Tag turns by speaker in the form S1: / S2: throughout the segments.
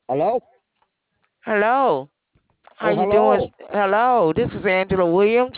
S1: Hello?
S2: Hello. How
S1: Oh,
S2: you doing?
S1: hello.
S2: Hello. This is Angela Williams,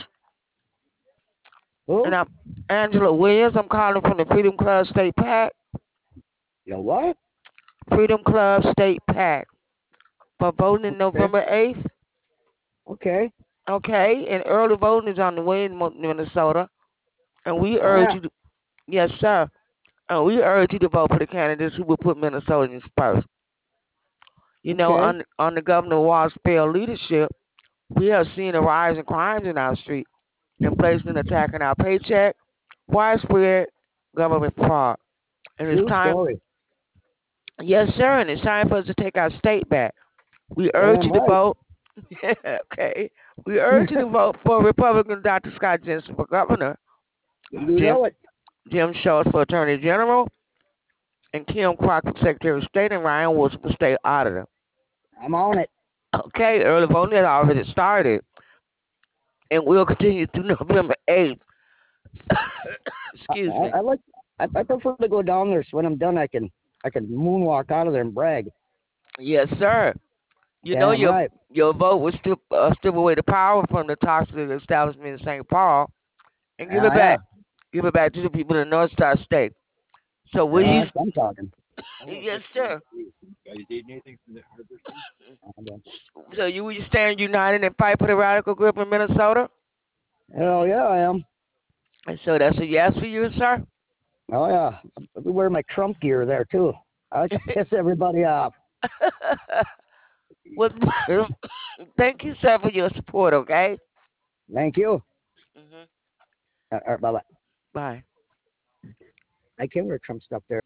S2: and
S1: Who?
S2: I'm Angela Williams. I'm calling from the Freedom Club State PAC.
S1: You what?
S2: Freedom Club State PAC for voting
S1: Okay.
S2: November 8th.
S1: Okay.
S2: Okay, and early voting is on the way in Minnesota, and we
S1: Oh,
S2: urge
S1: yeah.
S2: you to, yes, sir, and we urge you to vote for the candidates who will put Minnesotans first. You know,
S1: Okay.
S2: under Governor Walz's failed leadership, we have seen a rise in crimes in our street, inflation attacking our paycheck, widespread government fraud. And it's
S1: True
S2: time,
S1: story.
S2: yes, sir, and it's time for us to take our state back. We urge
S1: Damn
S2: you to
S1: right.
S2: vote. Okay. We urge you to vote for Republican Dr. Scott Jensen for governor,
S1: You
S2: Jim
S1: know it.
S2: Jim Schultz for attorney general, and Kim Crockett for secretary of state, and Ryan Wilson for state auditor.
S1: I'm on it.
S2: Okay, early voting has already started, and we'll continue through November 8th.
S1: I,
S2: Excuse
S1: I,
S2: me.
S1: I like. I prefer to go down there so when I'm done, I can moonwalk out of there and brag.
S2: Yes, sir. You know
S1: Damn right.
S2: your vote will strip away the power from the toxic establishment in St. Paul and
S1: Yeah, yeah.
S2: give it back to the people in the North Star State. So will
S1: Yeah,
S2: you?
S1: that's what I'm talking.
S2: Yes, sir.
S1: Okay.
S2: So you will you stand united and fight for the radical group in Minnesota?
S1: Hell yeah, I am.
S2: And so that's a yes for you, sir.
S1: Oh yeah. I wear my Trump gear there too. I like to piss everybody off.
S2: Well, thank you, sir, for your support. Okay.
S1: Thank you.
S2: Hmm.
S1: Bye bye.
S2: Bye.
S1: I can wear Trump stuff there.